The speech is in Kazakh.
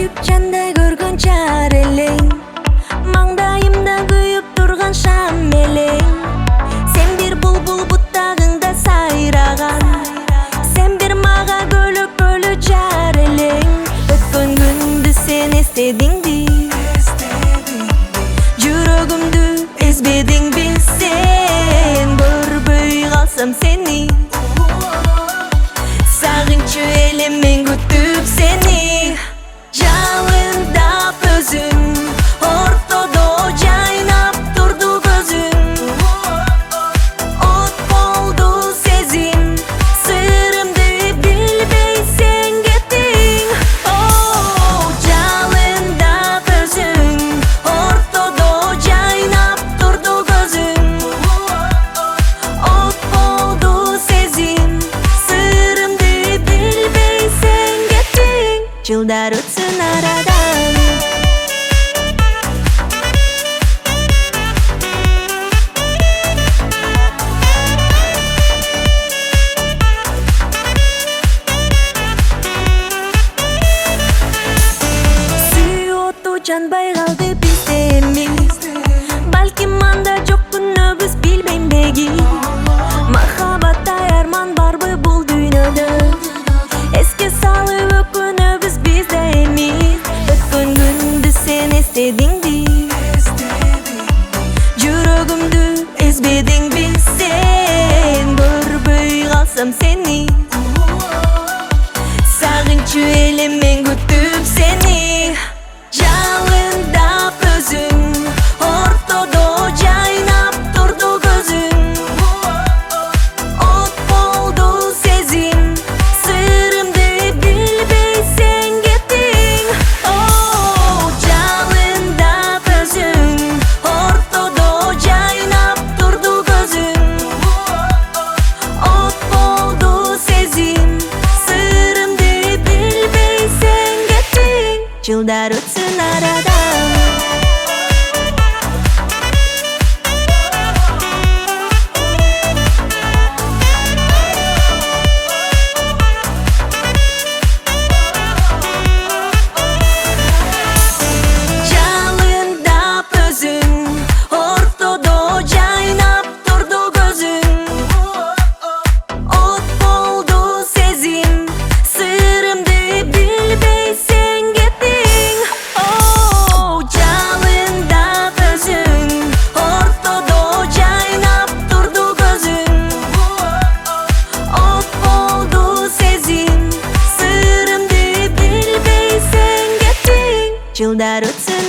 Kuyupçanda görgön çareleň, mаңдайымда kuyup turgan şam meleň. Sen bir bulbul buttagыңda sayragan, sen bir maga kölöpölü çareleň. Ötkön gündü sen estediňdi, жүрөгүмдү ezbediňbi sen. Көрбөй калсам seni, sagынчу элем men күтүп seni. Жалындап өзүң, ортодо жайнап турду көзүң. От болду сезим, сырымды билбей сен кеттиң. Жалындап өзүң, ортодо жайнап турду көзүң. От болду сезим, сырымды билбей сен кеттиң. Жылдар өтсүн арадан, сүйүү оту жанбай калды бизде эми. Балким анда жок күнөөбүз, билбейм беги. Махабатта арман барбы бул дүйнөдө? Эске салып өкүнөбүз биз да эми. Өткөн күндү сен эстедиңби, жүрөгүмдү ezбедиңби сен. Көрбөй калсам seni, сагынчу элем мен күтүп seni. Жалындап өзүң, ортодо жайнап турду көзүң. От болду сезим, сырымды билбей сен кеттиң. Жалындап өзүң, ортодо жайнап турду көзүң. От болду сезим, сырымды билбей сен кеттиң. Жылдар өтсүн арадан, жалындап өзүң, ортодо жайнап турду көзүң. От болду сезим, сырымды билбей сен кеттиң. Жалындап өзүң, ортодо жайнап турду көзүң. От болду сезим, сырымды билбей сен кеттиң. Жылдар өтсүн